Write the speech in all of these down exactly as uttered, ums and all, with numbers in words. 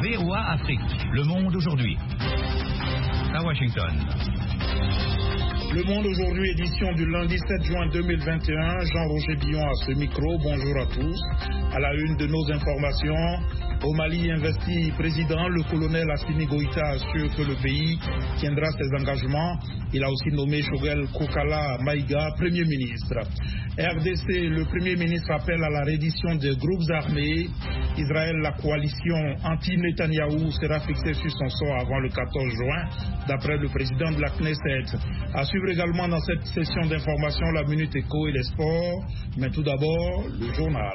V O A Afrique, le monde aujourd'hui. À Washington. Le Monde aujourd'hui, édition du lundi sept juin deux mille vingt et un. Jean-Roger Billon à ce micro. Bonjour à tous. À la une de nos informations, au Mali investi président, le colonel Assimi Goïta assure que le pays tiendra ses engagements. Il a aussi nommé Choguel Kokala Maïga Premier ministre. R D C, le Premier ministre appelle à la reddition des groupes armés. Israël, la coalition anti-Netanyahou sera fixée sur son sort avant le quatorze juin, d'après le président de la Knesset. À suivre également dans cette session d'information la Minute Éco et les sports. Mais tout d'abord, le journal.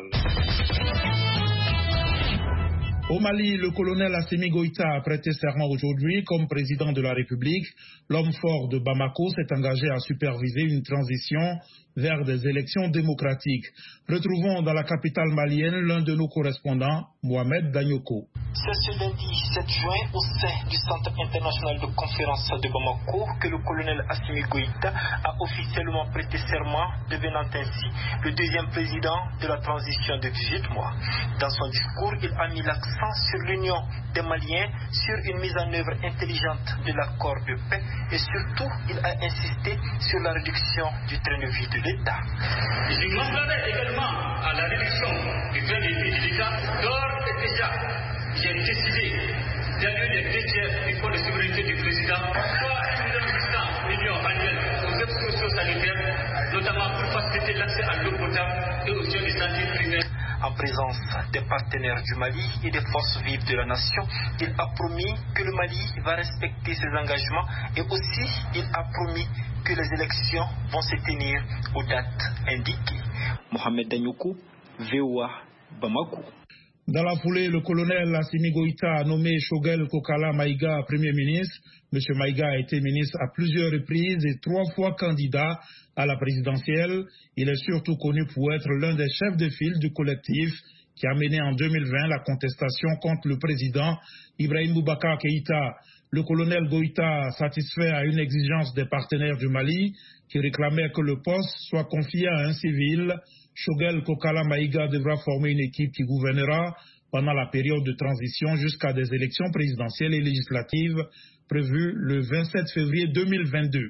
Au Mali, le colonel Assimi Goïta a prêté serment aujourd'hui comme président de la République. L'homme fort de Bamako s'est engagé à superviser une transition vers des élections démocratiques. Retrouvons dans la capitale malienne l'un de nos correspondants, Mohamed Danyoko. C'est ce lundi sept juin au sein du Centre international de conférence de Bamako que le colonel Assimi Goïta a officiellement prêté serment, devenant ainsi le deuxième président de la transition de dix-huit mois. Dans son discours, il a mis l'accent sur l'union des Maliens, sur une mise en œuvre intelligente de l'accord de paix et surtout, il a insisté sur la réduction du train de vie de l'État. Je demanderai également à la réduction du train de vie de l'État. D'ores et déjà, j'ai décidé d'allouer les deux tiers du fonds de sécurité du président, soit un million huit cents millions annuels aux aides socio-sanitaires, notamment pour faciliter l'accès à l'eau potable et aux soins de santé primaires. En présence des partenaires du Mali et des forces vives de la nation, il a promis que le Mali va respecter ses engagements et aussi il a promis que les élections vont se tenir aux dates indiquées. Mohamed Danyoko, V O A, Bamako. Dans la foulée, le colonel Assimi Goïta a nommé Choguel Kokala Maïga Premier ministre. Monsieur Maïga a été ministre à plusieurs reprises et trois fois candidat à la présidentielle. Il est surtout connu pour être l'un des chefs de file du collectif qui a mené en deux mille vingt la contestation contre le président Ibrahim Boubacar Keïta. Le colonel Goïta satisfait à une exigence des partenaires du Mali qui réclamaient que le poste soit confié à un civil. Choguel Kokala Maïga devra former une équipe qui gouvernera pendant la période de transition jusqu'à des élections présidentielles et législatives prévues le vingt-sept février deux mille vingt-deux.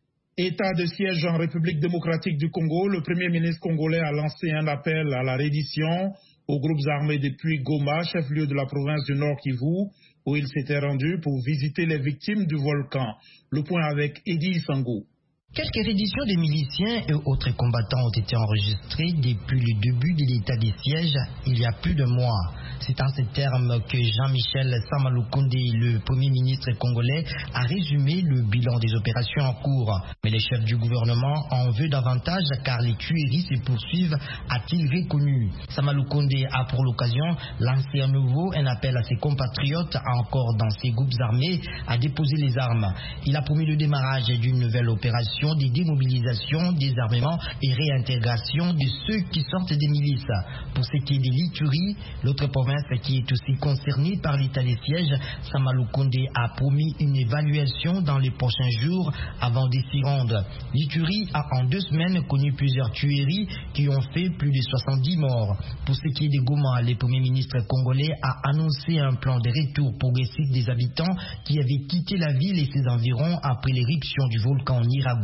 État de siège en République démocratique du Congo, le Premier ministre congolais a lancé un appel à la reddition aux groupes armés depuis Goma, chef-lieu de la province du Nord Kivu, où il s'était rendu pour visiter les victimes du volcan. Le point avec Eddie Sango. Quelques redditions des miliciens et autres combattants ont été enregistrés depuis le début de l'état de siège il y a plus de mois. C'est en ces termes que Jean-Michel Samaloukonde, le Premier ministre congolais, a résumé le bilan des opérations en cours. Mais les chefs du gouvernement en veulent davantage car les tueries se poursuivent, a-t-il reconnu. Samaloukonde a pour l'occasion lancé à nouveau un appel à ses compatriotes encore dans ses groupes armés à déposer les armes. Il a promis le démarrage d'une nouvelle opération de démobilisation, désarmement et réintégration de ceux qui sortent des milices. Pour ce qui est de l'Ituri, l'autre province qui est aussi concernée par l'état des sièges, Samaloukonde a promis une évaluation dans les prochains jours avant de s'y rendre. L'Ituri a en deux semaines connu plusieurs tueries qui ont fait plus de soixante-dix morts. Pour ce qui est de Goma, le Premier ministre congolais a annoncé un plan de retour progressif des habitants qui avaient quitté la ville et ses environs après l'éruption du volcan Nyiragongo.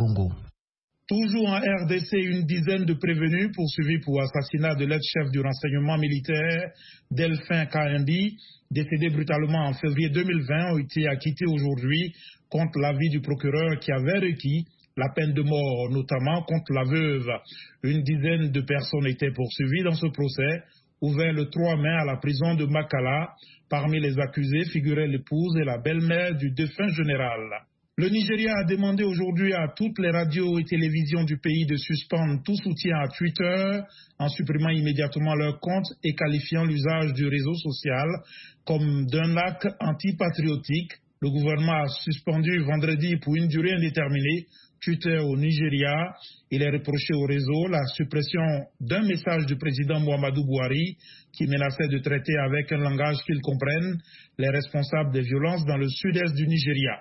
Toujours en R D C, une dizaine de prévenus poursuivis pour assassinat de l'aide-chef du renseignement militaire Delphin Kaindi, décédé brutalement en février deux mille vingt, ont été acquittés aujourd'hui contre l'avis du procureur qui avait requis la peine de mort, notamment contre la veuve. Une dizaine de personnes étaient poursuivies dans ce procès, ouvert le trois mai à la prison de Makala. Parmi les accusés figuraient l'épouse et la belle-mère du défunt général. Le Nigeria a demandé aujourd'hui à toutes les radios et télévisions du pays de suspendre tout soutien à Twitter en supprimant immédiatement leur compte et qualifiant l'usage du réseau social comme d'un acte antipatriotique. Le gouvernement a suspendu vendredi pour une durée indéterminée Twitter au Nigeria. Il est reproché au réseau la suppression d'un message du président Muhammadu Buhari qui menaçait de traiter avec un langage qu'ils comprennent les responsables des violences dans le sud-est du Nigeria.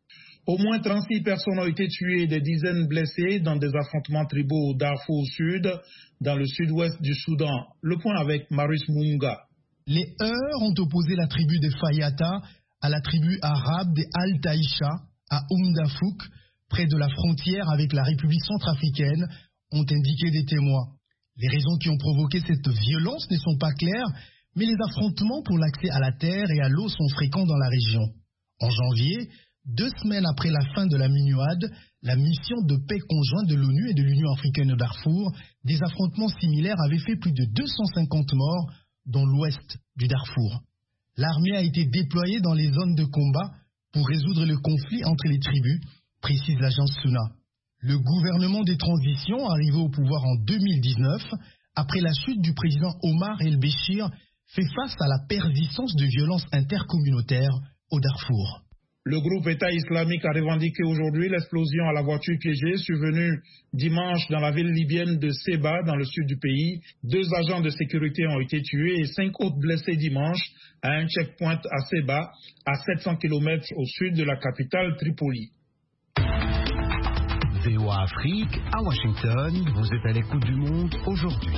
Au moins trente-six personnes ont été tuées et des dizaines blessées dans des affrontements tribaux au Darfour au sud, dans le sud-ouest du Soudan. Le point avec Marius Munga. Les Heurs ont opposé la tribu des Fayata à la tribu arabe des Al-Taïcha à Oumdafouk, près de la frontière avec la République centrafricaine, ont indiqué des témoins. Les raisons qui ont provoqué cette violence ne sont pas claires, mais les affrontements pour l'accès à la terre et à l'eau sont fréquents dans la région. En janvier, deux semaines après la fin de la MINUAD, la mission de paix conjointe de l'ONU et de l'Union africaine au Darfour, des affrontements similaires avaient fait plus de deux cent cinquante morts dans l'ouest du Darfour. L'armée a été déployée dans les zones de combat pour résoudre le conflit entre les tribus, précise l'agence SUNA. Le gouvernement des transitions, arrivé au pouvoir en deux mille dix-neuf, après la chute du président Omar el-Béchir, fait face à la persistance de violences intercommunautaires au Darfour. Le groupe État islamique a revendiqué aujourd'hui l'explosion à la voiture piégée survenue dimanche dans la ville libyenne de Seba, dans le sud du pays. Deux agents de sécurité ont été tués et cinq autres blessés dimanche à un checkpoint à Seba, à sept cents kilomètres au sud de la capitale Tripoli. V O A Afrique, à Washington, vous êtes à l'écoute du monde aujourd'hui.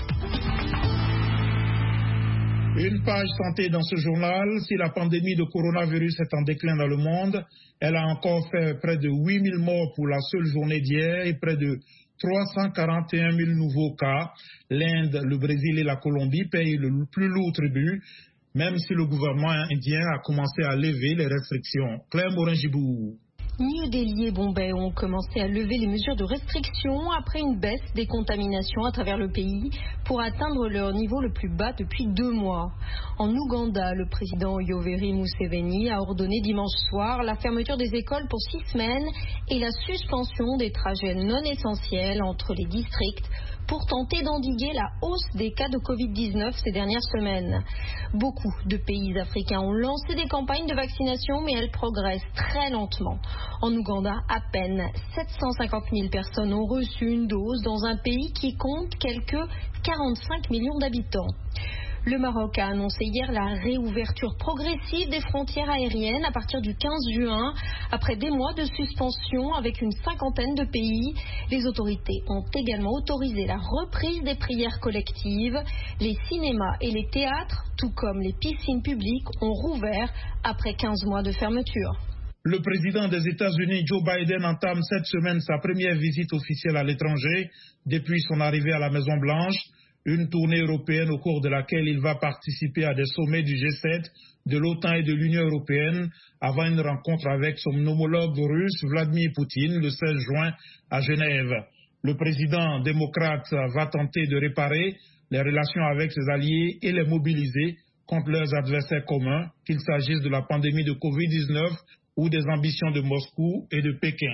Une page santé dans ce journal. Si la pandémie de coronavirus est en déclin dans le monde, elle a encore fait près de huit mille morts pour la seule journée d'hier et près de trois cent quarante et un mille nouveaux cas. L'Inde, le Brésil et la Colombie payent le plus lourd tribut, même si le gouvernement indien a commencé à lever les restrictions. Claire Morin-Gibou. New Delhi et Bombay ont commencé à lever les mesures de restriction après une baisse des contaminations à travers le pays pour atteindre leur niveau le plus bas depuis deux mois. En Ouganda, le président Yoweri Museveni a ordonné dimanche soir la fermeture des écoles pour six semaines et la suspension des trajets non essentiels entre les districts pour tenter d'endiguer la hausse des cas de covid dix-neuf ces dernières semaines. Beaucoup de pays africains ont lancé des campagnes de vaccination, mais elles progressent très lentement. En Ouganda, à peine sept cent cinquante mille personnes ont reçu une dose dans un pays qui compte quelques quarante-cinq millions d'habitants. Le Maroc a annoncé hier la réouverture progressive des frontières aériennes à partir du quinze juin. Après des mois de suspension avec une cinquantaine de pays, les autorités ont également autorisé la reprise des prières collectives. Les cinémas et les théâtres, tout comme les piscines publiques, ont rouvert après quinze mois de fermeture. Le président des États-Unis, Joe Biden, entame cette semaine sa première visite officielle à l'étranger depuis son arrivée à la Maison-Blanche. Une tournée européenne au cours de laquelle il va participer à des sommets du G sept, de l'OTAN et de l'Union européenne avant une rencontre avec son homologue russe Vladimir Poutine le seize juin à Genève. Le président démocrate va tenter de réparer les relations avec ses alliés et les mobiliser contre leurs adversaires communs, qu'il s'agisse de la pandémie de covid dix-neuf ou des ambitions de Moscou et de Pékin.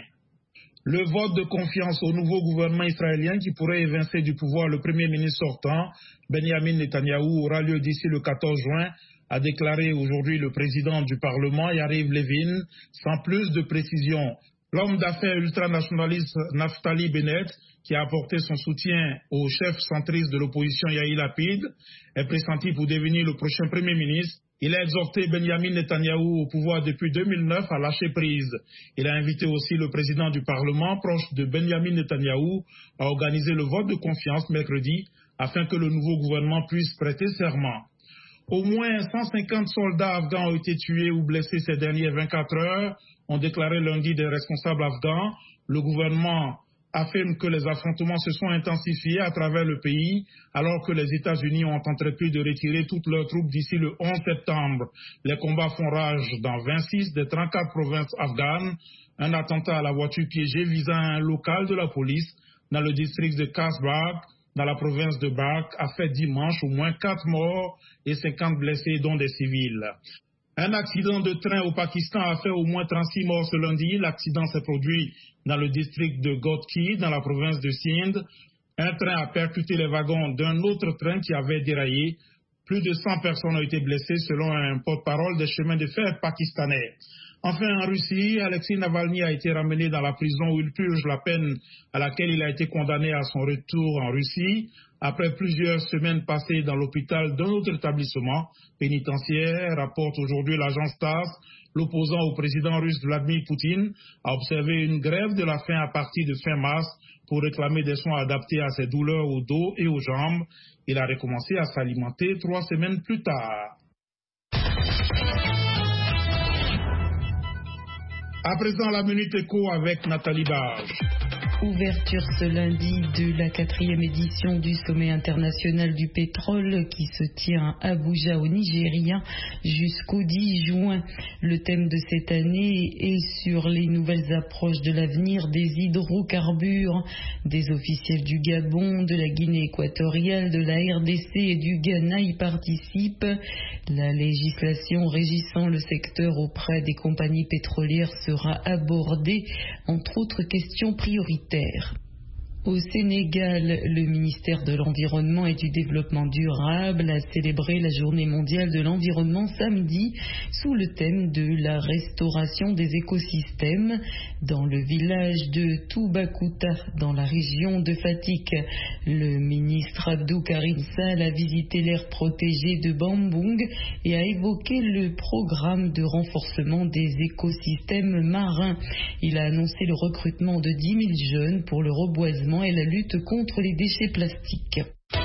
Le vote de confiance au nouveau gouvernement israélien qui pourrait évincer du pouvoir le premier ministre sortant, Benjamin Netanyahou, aura lieu d'ici le quatorze juin, a déclaré aujourd'hui le président du Parlement, Yariv Levin, sans plus de précision. L'homme d'affaires ultranationaliste Naftali Bennett, qui a apporté son soutien au chef centriste de l'opposition Yair Lapid, est pressenti pour devenir le prochain premier ministre. Il a exhorté Benjamin Netanyahou au pouvoir depuis deux mille neuf à lâcher prise. Il a invité aussi le président du Parlement, proche de Benjamin Netanyahou, à organiser le vote de confiance mercredi afin que le nouveau gouvernement puisse prêter serment. Au moins cent cinquante soldats afghans ont été tués ou blessés ces dernières vingt-quatre heures, ont déclaré lundi des responsables afghans. Le gouvernement affirme que les affrontements se sont intensifiés à travers le pays alors que les États-Unis ont entrepris de retirer toutes leurs troupes d'ici le onze septembre. Les combats font rage dans vingt-six des trente-quatre provinces afghanes. Un attentat à la voiture piégée visant un local de la police dans le district de Kasbah, dans la province de Balkh, a fait dimanche au moins quatre morts et cinquante blessés, dont des civils. Un accident de train au Pakistan a fait au moins trente-six morts ce lundi. L'accident s'est produit dans le district de Ghotki, dans la province de Sindh. Un train a percuté les wagons d'un autre train qui avait déraillé. Plus de cent personnes ont été blessées selon un porte-parole des chemins de fer pakistanais. Enfin, en Russie, Alexei Navalny a été ramené dans la prison où il purge la peine à laquelle il a été condamné à son retour en Russie. Après plusieurs semaines passées dans l'hôpital d'un autre établissement pénitentiaire, rapporte aujourd'hui l'agence TASS, l'opposant au président russe Vladimir Poutine a observé une grève de la faim à partir de fin mars pour réclamer des soins adaptés à ses douleurs au dos et aux jambes. Il a recommencé à s'alimenter trois semaines plus tard. À présent, la Minute Éco avec Nathalie Barge. Ouverture ce lundi de la quatrième édition du sommet international du pétrole qui se tient à Abuja au Nigeria jusqu'au dix juin. Le thème de cette année est sur les nouvelles approches de l'avenir des hydrocarbures. Des officiels du Gabon, de la Guinée équatoriale, de la R D C et du Ghana y participent. La législation régissant le secteur auprès des compagnies pétrolières sera abordée, entre autres questions prioritaires. Au Sénégal, le ministère de l'Environnement et du Développement durable a célébré la Journée mondiale de l'environnement samedi sous le thème de la restauration des écosystèmes dans le village de Toubacouta, dans la région de Fatick. Le ministre Abdou Karim Sall a visité l'aire protégée de Bambung et a évoqué le programme de renforcement des écosystèmes marins. Il a annoncé le recrutement de dix mille jeunes pour le reboisement et la lutte contre les déchets plastiques.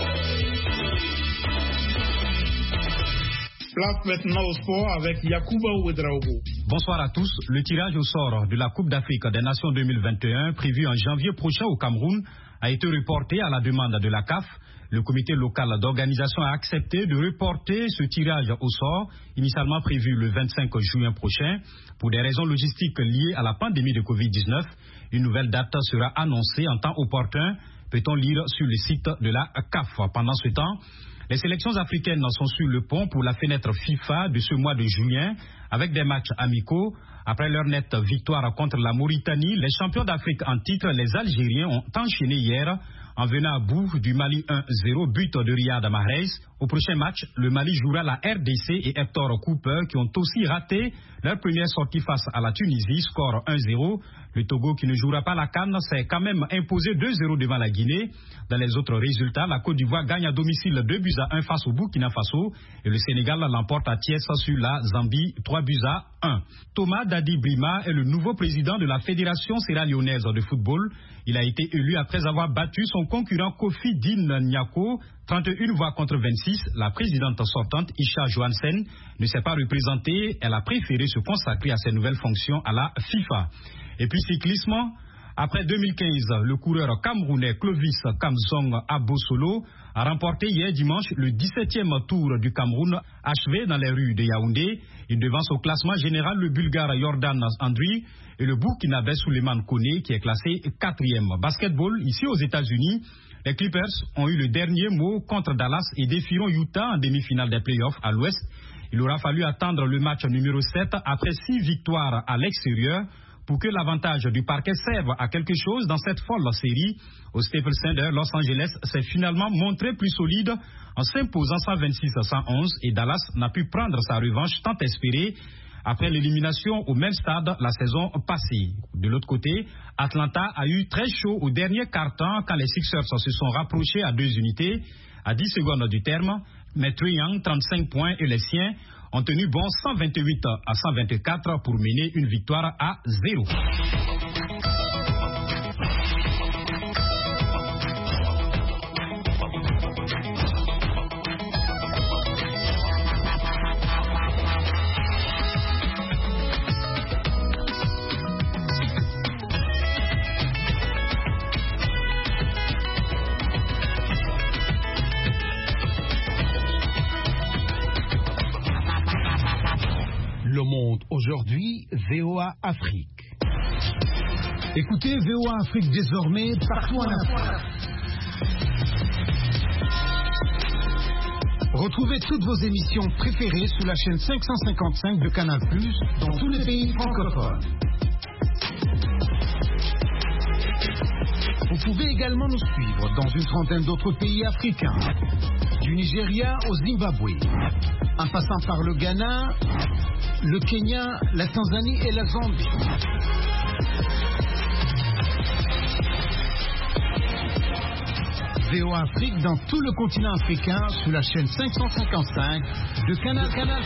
Place maintenant au sport avec Yacouba Ouedraogo. Bonsoir à tous. Le tirage au sort de la Coupe d'Afrique des Nations deux mille vingt et un, prévu en janvier prochain au Cameroun, a été reporté à la demande de la C A F. Le comité local d'organisation a accepté de reporter ce tirage au sort, initialement prévu le vingt-cinq juin prochain, pour des raisons logistiques liées à la pandémie de covid dix-neuf. Une nouvelle date sera annoncée en temps opportun, peut-on lire sur le site de la C A F. Pendant ce temps, les sélections africaines sont sur le pont pour la fenêtre FIFA de ce mois de juin, avec des matchs amicaux. Après leur nette victoire contre la Mauritanie, les champions d'Afrique en titre, les Algériens, ont enchaîné hier en venant à bout du Mali un zéro, but de Riyad Mahrez. Au prochain match, le Mali jouera la R D C et Hector Cooper qui ont aussi raté leur première sortie face à la Tunisie, score un zéro. Le Togo qui ne jouera pas la CAN s'est quand même imposé deux zéro devant la Guinée. Dans les autres résultats, la Côte d'Ivoire gagne à domicile deux buts à un face au Burkina Faso et le Sénégal l'emporte à Thiès sur la Zambie trois buts à un. Thomas Dadi Brima est le nouveau président de la Fédération sierra-léonaise de football. Il a été élu après avoir battu son concurrent Kofi Din Nyako, trente et une voix contre vingt-six. La présidente sortante, Isha Johansen, ne s'est pas représentée. Elle a préféré se consacrer à ses nouvelles fonctions à la FIFA. Et puis cyclisme, après deux mille quinze, le coureur camerounais Clovis Kamsong Abosolo a remporté hier dimanche le dix-septième tour du Cameroun, achevé dans les rues de Yaoundé. Il devance au classement général le Bulgare Jordan Andri et le Burkinabé Souleymane Kone qui est classé quatrième. Basketball, ici aux États-Unis, les Clippers ont eu le dernier mot contre Dallas et défieront Utah en demi-finale des playoffs à l'Ouest. Il aura fallu attendre le match numéro sept après six victoires à l'extérieur pour que l'avantage du parquet serve à quelque chose dans cette folle série. Au Staples Center, Los Angeles s'est finalement montré plus solide en s'imposant cent vingt-six à cent onze et Dallas n'a pu prendre sa revanche tant espérée après l'élimination au même stade la saison passée. De l'autre côté, Atlanta a eu très chaud au dernier quart-temps quand les Sixers se sont rapprochés à deux unités à dix secondes du terme, mais Trae Young, trente-cinq points et les siens ont tenu bon cent vingt-huit à cent vingt-quatre pour mener une victoire à zéro. Le Monde aujourd'hui, V O A Afrique. Écoutez V O A Afrique désormais partout en Afrique. Retrouvez toutes vos émissions préférées sur la chaîne cinq cent cinquante-cinq de Canal plus, dans tous les pays francophones. Vous pouvez également nous suivre dans une trentaine d'autres pays africains, du Nigeria au Zimbabwe, en passant par le Ghana, le Kenya, la Tanzanie et la Zambie. V O A Afrique dans tout le continent africain sur la chaîne cinq cent cinquante-cinq de Canal Canal.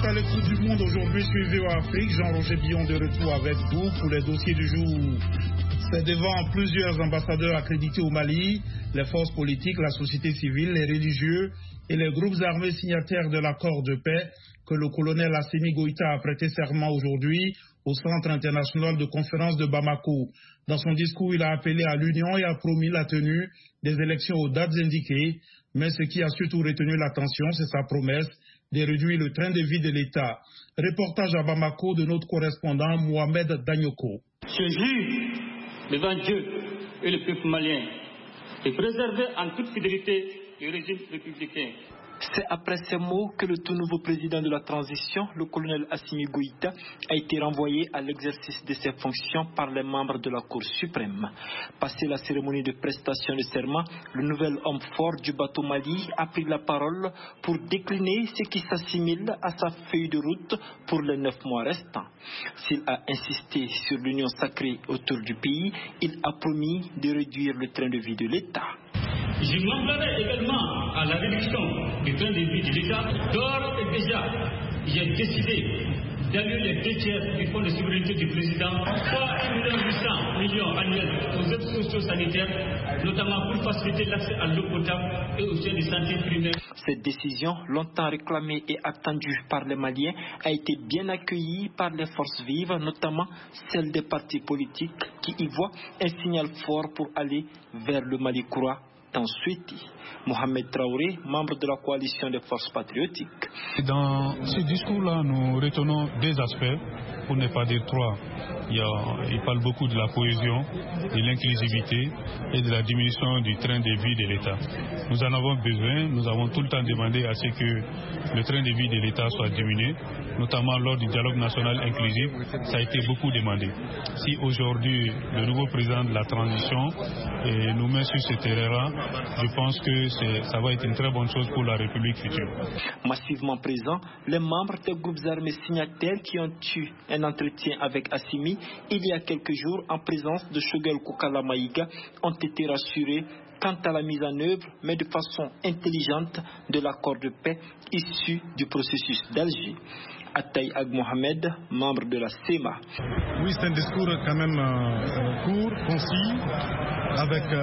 à l'écoute du monde aujourd'hui sur V O A Afrique. Jean-Roger Billon de retour avec vous pour les dossiers du jour. C'est devant plusieurs ambassadeurs accrédités au Mali, les forces politiques, la société civile, les religieux et les groupes armés signataires de l'accord de paix que le colonel Assimi Goïta a prêté serment aujourd'hui au Centre international de conférence de Bamako. Dans son discours, il a appelé à l'union et a promis la tenue des élections aux dates indiquées. Mais ce qui a surtout retenu l'attention, c'est sa promesse de réduire le train de vie de l'État. Reportage à Bamako de notre correspondant Mohamed Danyoko. Je jure devant Dieu et le peuple malien de préserver en toute fidélité le régime républicain. C'est après ces mots que le tout nouveau président de la transition, le colonel Assimi Goïta, a été renvoyé à l'exercice de ses fonctions par les membres de la Cour suprême. Passé la cérémonie de prestation de serment, le nouvel homme fort du bateau Mali a pris la parole pour décliner ce qui s'assimile à sa feuille de route pour les neuf mois restants. S'il a insisté sur l'union sacrée autour du pays, il a promis de réduire le train de vie de l'État. Je m'emploierai également à la réduction du train de vie de l'État. D'ores et déjà, j'ai décidé d'allouer les deux tiers du fonds de sécurité du président, soit un million huit cents millions annuels aux aides socio-sanitaires, notamment pour faciliter l'accès à l'eau potable et aux soins de santé primaire. Cette décision, longtemps réclamée et attendue par les Maliens, a été bien accueillie par les forces vives, notamment celles des partis politiques qui y voient un signal fort pour aller vers le Mali courant. Ensuite, Mohamed Traoré, membre de la coalition des forces patriotiques. Dans ce discours-là, nous retenons deux aspects, pour ne pas dire trois. Il, y a, il parle beaucoup de la cohésion, de l'inclusivité et de la diminution du train de vie de l'État. Nous en avons besoin, nous avons tout le temps demandé à ce que le train de vie de l'État soit diminué, notamment lors du dialogue national inclusif, ça a été beaucoup demandé. Si aujourd'hui le nouveau président de la transition eh, nous met sur ce terrain-là, je pense que ça va être une très bonne chose pour la République future. Massivement présents, les membres des groupes armés signataires qui ont eu un entretien avec Assimi il y a quelques jours en présence de Choguel Kokala Maïga ont été rassurés quant à la mise en œuvre, mais de façon intelligente, de l'accord de paix issu du processus d'Alger. Ataï Ag Mohamed, membre de la C E M A. Oui, c'est un discours quand même euh, court, concis, avec euh,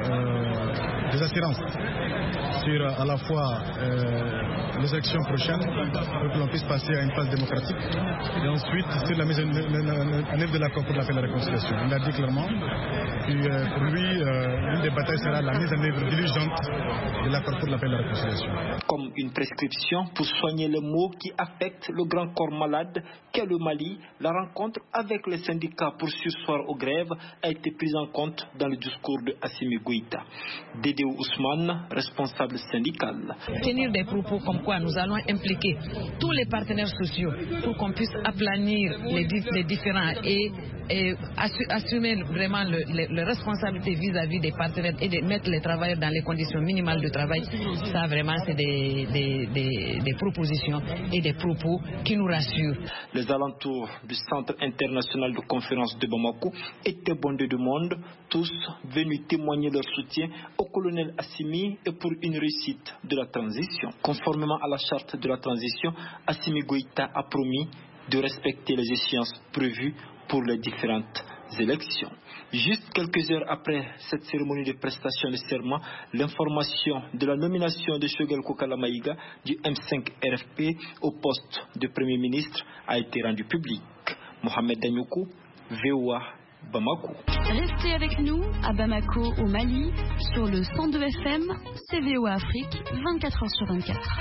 euh, des assurances sur à la fois euh, les élections prochaines pour que l'on puisse passer à une phase démocratique et ensuite sur la mise en œuvre de l'accord pour la paix et la réconciliation. Il a dit clairement que euh, pour lui, euh, l'une des batailles sera la mise en œuvre diligente de l'accord pour la paix et la réconciliation. Comme une prescription pour soigner les maux qui affectent le grand corps malade qu'est le Mali, la rencontre avec les syndicats pour surseoir aux grèves a été prise en compte dans le discours de Assimi Goïta. Dédéou Ousmane, responsable syndical. Tenir des propos comme quoi nous allons impliquer tous les partenaires sociaux pour qu'on puisse aplanir les, les différents et, et assumer vraiment le, le, le responsabilité vis-à-vis des partenaires et de mettre les travailleurs dans les conditions minimales de travail, ça vraiment c'est des, des, des, des propositions et des propos qui nous rassurent. Les alentours du Centre international de conférence de Bamako étaient bondés de monde, tous venus témoigner leur soutien au colonel Assimi et pour une réussite de la transition. Conformément à la charte de la transition, Assimi Goïta a promis de respecter les échéances prévues pour les différentes élections. Juste quelques heures après cette cérémonie de prestation de serment, l'information de la nomination de Choguel Kokala Maïga du M cinq R F P au poste de Premier ministre a été rendue publique. Mohamed Danyoko, V O A, Bamako. Restez avec nous à Bamako, au Mali, sur le cent deux F M, C V O A Afrique, vingt-quatre heures sur vingt-quatre.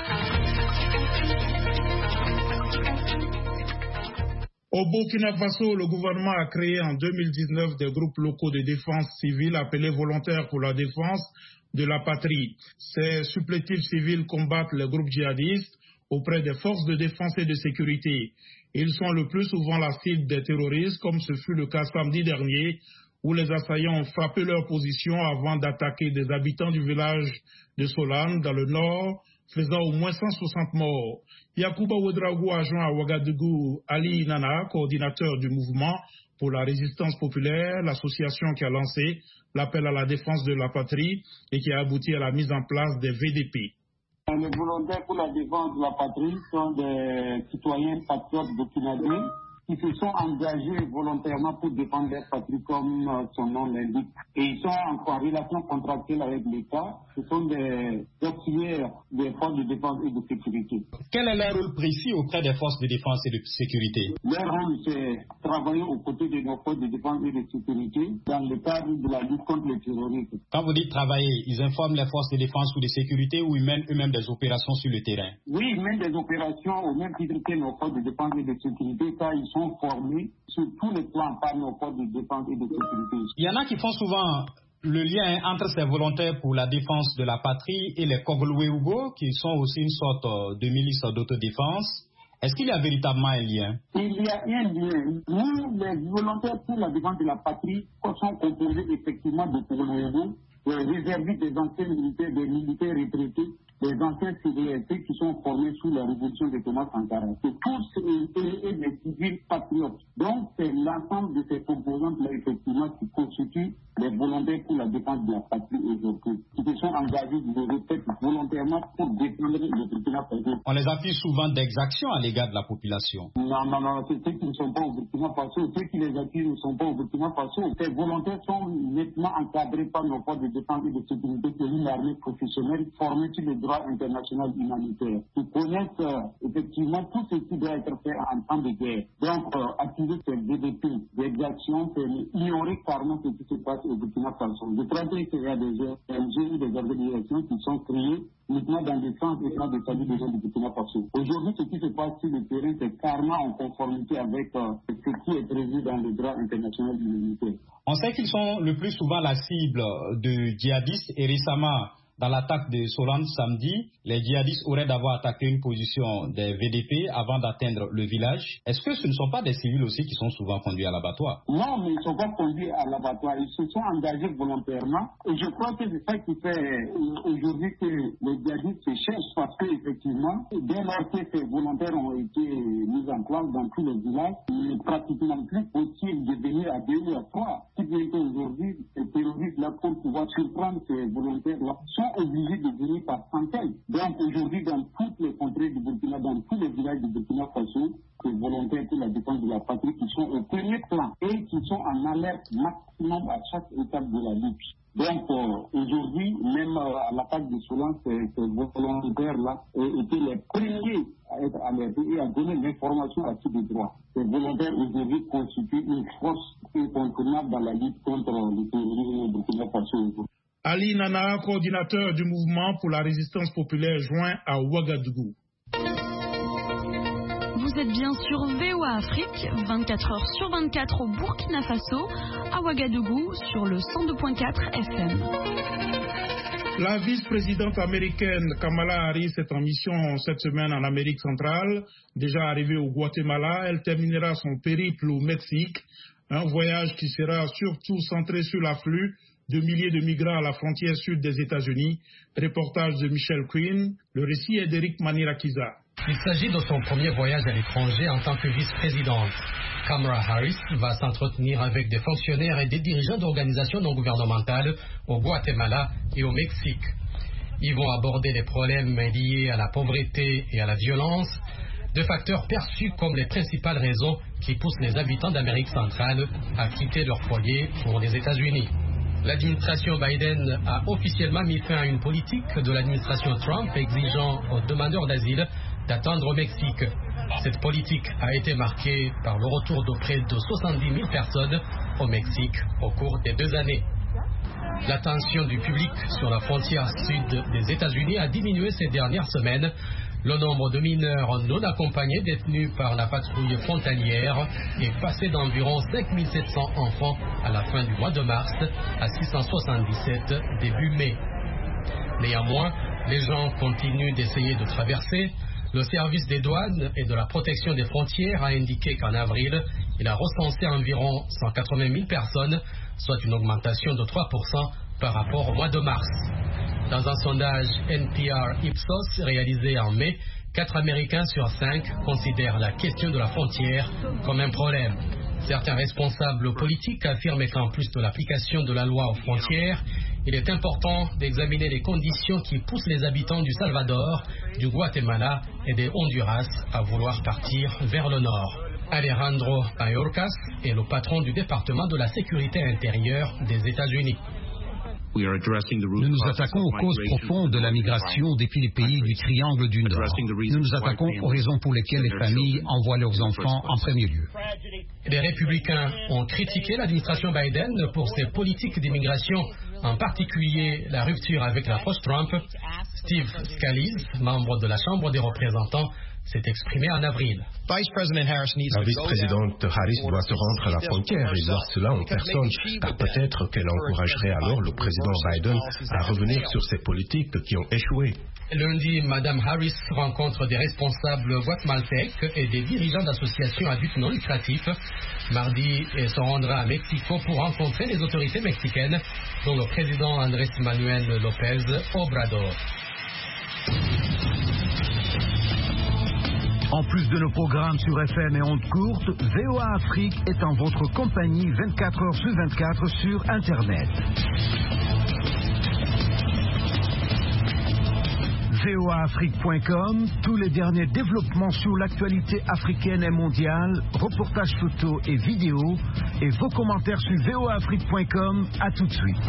Au Burkina Faso, le gouvernement a créé en deux mille dix-neuf des groupes locaux de défense civile appelés volontaires pour la défense de la patrie. Ces supplétifs civils combattent les groupes djihadistes auprès des forces de défense et de sécurité. Ils sont le plus souvent la cible des terroristes, comme ce fut le cas samedi dernier, où les assaillants ont frappé leur position avant d'attaquer des habitants du village de Solane, dans le nord, faisant au moins cent soixante morts. Yacouba Ouedraogo a joint à Ouagadougou Ali Nana, coordinateur du mouvement pour la résistance populaire, l'association qui a lancé l'appel à la défense de la patrie et qui a abouti à la mise en place des V D P. Les volontaires pour la défense de la patrie sont des citoyens patriotes burkinabés qui se sont engagés volontairement pour défendre leur patrie comme son nom l'indique. Et ils sont en relation contractuelle avec l'État. Ce sont des auxiliaires des forces de défense et de sécurité. Quel est leur rôle précis auprès des forces de défense et de sécurité? Leur rôle, c'est travailler aux côtés de nos forces de défense et de sécurité dans le cadre de la lutte contre le terrorisme. Quand vous dites travailler, ils informent les forces de défense ou de sécurité ou ils mènent eux-mêmes des opérations sur le terrain? Oui, ils mènent des opérations au même titre que nos forces de défense et de sécurité, car ils sont formés sur tous les plans par nos forces de défense et de sécurité. Il y en a qui font souvent le lien entre ces volontaires pour la défense de la patrie et les Kogluwe-Ugo, qui sont aussi une sorte de milice d'autodéfense. Est-ce qu'il y a véritablement un lien? Il y a un lien. Nous, les volontaires pour la défense de la patrie, sont composés effectivement de Kogluwe-Ugo, des réservistes, des anciens militaires, des militaires retraités, des anciens C D S P qui sont formés sous la révolution de Thomas Sankara. C'est tous et des civils patriotes. Donc, c'est l'ensemble de ces composantes-là, effectivement, qui constituent les volontaires pour la défense de la patrie aujourd'hui, qui se sont engagés, je le répète, volontairement pour défendre le Burkina Faso. On les accuse souvent d'exactions à l'égard de la population. Non, non, non, c'est ceux qui ne sont pas au Burkina Faso. Ceux qui les accusent ne sont pas au Burkina Faso. Ces volontaires sont nettement encadrés par nos forces de défense et de sécurité, qui est une armée professionnelle formée sur le droit international humanitaire. Ils connaissent euh, effectivement tout ce qui doit être fait en temps de guerre. Donc, euh, activer ces V D P, des actions, c'est ignorer carrément ce qui se passe au Burkina Faso. Je crois qu'il y a des O N G ou des organisations qui sont créées uniquement dans le sens et dans le salut des gens du Burkina Faso. Aujourd'hui, ce qui se passe sur le terrain, c'est carrément en conformité avec euh, ce qui est prévu dans le droit international humanitaire. On sait qu'ils sont le plus souvent la cible de djihadistes et récemment, dans l'attaque de Solane samedi, les djihadistes auraient d'avoir attaqué une position des V D P avant d'atteindre le village. Est-ce que ce ne sont pas des civils aussi qui sont souvent conduits à l'abattoir? Non, mais ils ne sont pas conduits à l'abattoir. Ils se sont engagés volontairement. Et je crois que c'est ça qui fait aujourd'hui que les djihadistes se cherchent parce qu'effectivement, dès lors que ces volontaires ont été mis en place dans tous les villages, il n'est pratiquement plus possible de venir à deux ou à trois. Ce qui veut qu'aujourd'hui, ces terroristes-là, pour pouvoir surprendre ces volontaires-là, sont obligés de venir par centaines. Donc aujourd'hui, dans toutes les contrées du Burkina, dans tous les villages du Burkina Faso, les volontaires pour la défense de la patrie qui sont au premier plan et qui sont en alerte maximum à chaque étape de la lutte. Donc euh, aujourd'hui, même euh, à l'attaque de Solane, ces, ces volontaires-là euh, étaient les premiers à être alertés et à donner l'information à tous les droits. Ces volontaires aujourd'hui constituent une force incontournable dans la lutte contre le terrorisme au Burkina Faso. Ali Nana, coordinateur du mouvement pour la résistance populaire, joint à Ouagadougou. Vous êtes bien sur V O A Afrique, vingt-quatre heures sur vingt-quatre au Burkina Faso, à Ouagadougou sur le cent deux point quatre F M. La vice-présidente américaine Kamala Harris est en mission cette semaine en Amérique centrale. Déjà arrivée au Guatemala, elle terminera son périple au Mexique, un voyage qui sera surtout centré sur l'afflux de milliers de migrants à la frontière sud des États-Unis. Reportage de Michel Quinn. Le récit est d'Éric Manirakiza. Il s'agit de son premier voyage à l'étranger en tant que vice-présidente. Kamala Harris va s'entretenir avec des fonctionnaires et des dirigeants d'organisations non gouvernementales au Guatemala et au Mexique. Ils vont aborder les problèmes liés à la pauvreté et à la violence, deux facteurs perçus comme les principales raisons qui poussent les habitants d'Amérique centrale à quitter leur foyer pour les États-Unis. L'administration Biden a officiellement mis fin à une politique de l'administration Trump exigeant aux demandeurs d'asile d'attendre au Mexique. Cette politique a été marquée par le retour de près de soixante-dix mille personnes au Mexique au cours des deux années. L'attention du public sur la frontière sud des États-Unis a diminué ces dernières semaines. Le nombre de mineurs non accompagnés détenus par la patrouille frontalière est passé d'environ cinq mille sept cents enfants à la fin du mois de mars à six cent soixante-dix-sept début mai. Néanmoins, les gens continuent d'essayer de traverser. Le service des douanes et de la protection des frontières a indiqué qu'en avril, il a recensé environ cent quatre-vingt mille personnes, soit une augmentation de trois pour cent par rapport au mois de mars. Dans un sondage N P R Ipsos réalisé en mai, quatre Américains sur cinq considèrent la question de la frontière comme un problème. Certains responsables politiques affirment qu'en plus de l'application de la loi aux frontières, il est important d'examiner les conditions qui poussent les habitants du Salvador, du Guatemala et des Honduras à vouloir partir vers le nord. Alejandro Mayorkas est le patron du département de la sécurité intérieure des États-Unis. Nous nous attaquons aux causes profondes de la migration depuis les pays du triangle du Nord. Nous nous attaquons aux raisons pour lesquelles les familles envoient leurs enfants en premier lieu. Les républicains ont critiqué l'administration Biden pour ses politiques d'immigration, en particulier la rupture avec la post-Trump. Steve Scalise, membre de la Chambre des représentants, s'est exprimé en avril. La vice-présidente Harris doit se rendre à la frontière et voir cela en personne, car peut-être qu'elle encouragerait alors le président Biden à revenir sur ses politiques qui ont échoué. Lundi, Mme Harris rencontre des responsables guatémaltèques et des dirigeants d'associations à but non lucratif. Mardi, elle se rendra à Mexico pour rencontrer les autorités mexicaines, dont le président Andrés Manuel López Obrador. En plus de nos programmes sur F M et ondes courtes, V O A Afrique est en votre compagnie vingt-quatre heures sur vingt-quatre sur Internet. V O A Afrique point com, tous les derniers développements sur l'actualité africaine et mondiale, reportages photos et vidéos, et vos commentaires sur V O A Afrique point com. À tout de suite.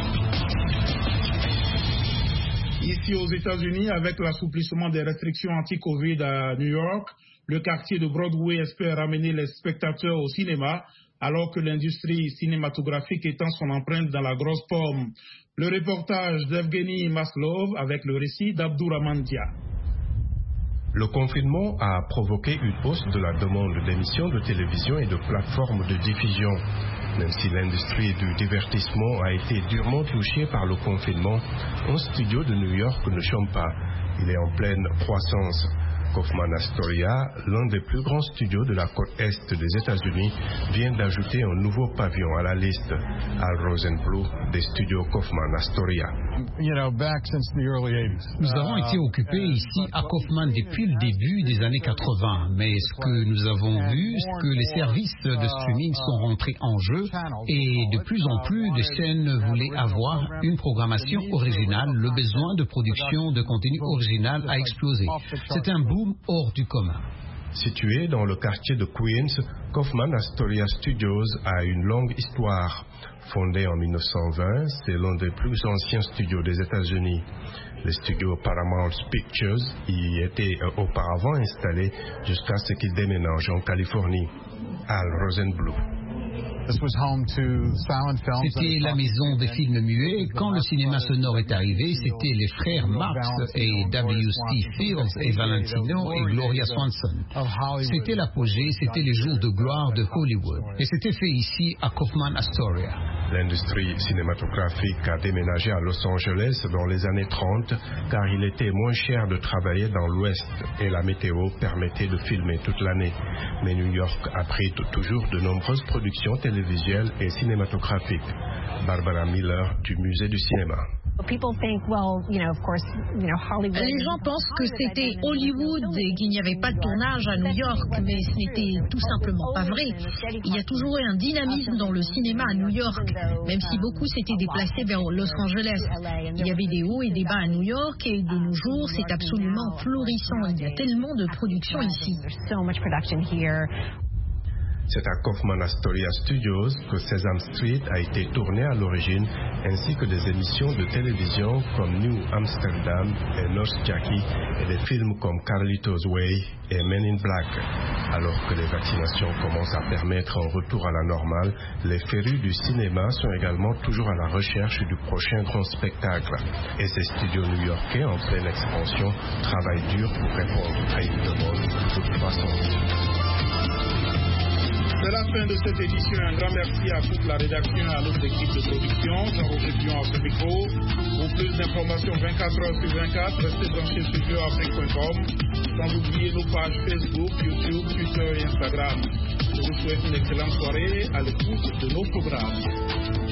Ici aux États-Unis, avec l'assouplissement des restrictions anti-Covid à New York, le quartier de Broadway espère ramener les spectateurs au cinéma, alors que l'industrie cinématographique étend son empreinte dans la grosse pomme. Le reportage d'Evgeny Maslov avec le récit d'Abdourahman Dia. Le confinement a provoqué une hausse de la demande d'émissions de télévision et de plateformes de diffusion. Même si l'industrie du divertissement a été durement touchée par le confinement, un studio de New York ne chôme pas. Il est en pleine croissance. Kaufman Astoria, l'un des plus grands studios de la côte est des États-Unis, vient d'ajouter un nouveau pavillon à la liste. Al Rosenblum des studios Kaufman Astoria. Nous avons été occupés ici à Kaufman depuis le début des années quatre-vingts, mais ce que nous avons vu, c'est que les services de streaming sont rentrés en jeu et de plus en plus de chaînes voulaient avoir une programmation originale. Le besoin de production de contenu original a explosé. C'est un boom hors du commun. Situé dans le quartier de Queens, Kaufman Astoria Studios a une longue histoire. Fondé en mille neuf cent vingt, c'est l'un des plus anciens studios des États-Unis. Les studios Paramount Pictures y étaient auparavant installés jusqu'à ce qu'ils déménagent en Californie. Al Rosenblum. C'était la maison des films muets. Quand le cinéma sonore est arrivé, c'était les frères Marx et W C Fields et Valentino et Gloria Swanson. C'était l'apogée, c'était les jours de gloire de Hollywood. Et c'était fait ici à Kaufman Astoria. L'industrie cinématographique a déménagé à Los Angeles dans les années trente car il était moins cher de travailler dans l'Ouest et la météo permettait de filmer toute l'année. Mais New York abrite toujours de nombreuses productions télévisuelles et cinématographiques. Barbara Miller du Musée du cinéma. Les gens pensent que c'était Hollywood et qu'il n'y avait pas de tournage à New York, mais ce n'était tout simplement pas vrai. Il y a toujours eu un dynamisme dans le cinéma à New York, même si beaucoup s'étaient déplacés vers Los Angeles. Il y avait des hauts et des bas à New York et de nos jours, c'est absolument florissant. Il y a tellement de production ici. C'est à Kaufman Astoria Studios que Sesame Street a été tourné à l'origine, ainsi que des émissions de télévision comme New Amsterdam et Nurse Jackie et des films comme Carlito's Way et Men in Black. Alors que les vaccinations commencent à permettre un retour à la normale, les férus du cinéma sont également toujours à la recherche du prochain grand spectacle. Et ces studios new-yorkais en pleine expansion travaillent dur pour répondre à une demande de toute croissance. C'est la fin de cette édition. Un grand merci à toute la rédaction et à notre équipe de production. Jean-Roger Dion à ce micro. Pour plus d'informations vingt-quatre heures sur vingt-quatre, restez branchés sur v o a afrique point com. Sans oublier nos pages Facebook, YouTube, Twitter et Instagram. Je vous souhaite une excellente soirée à l'écoute de nos programmes.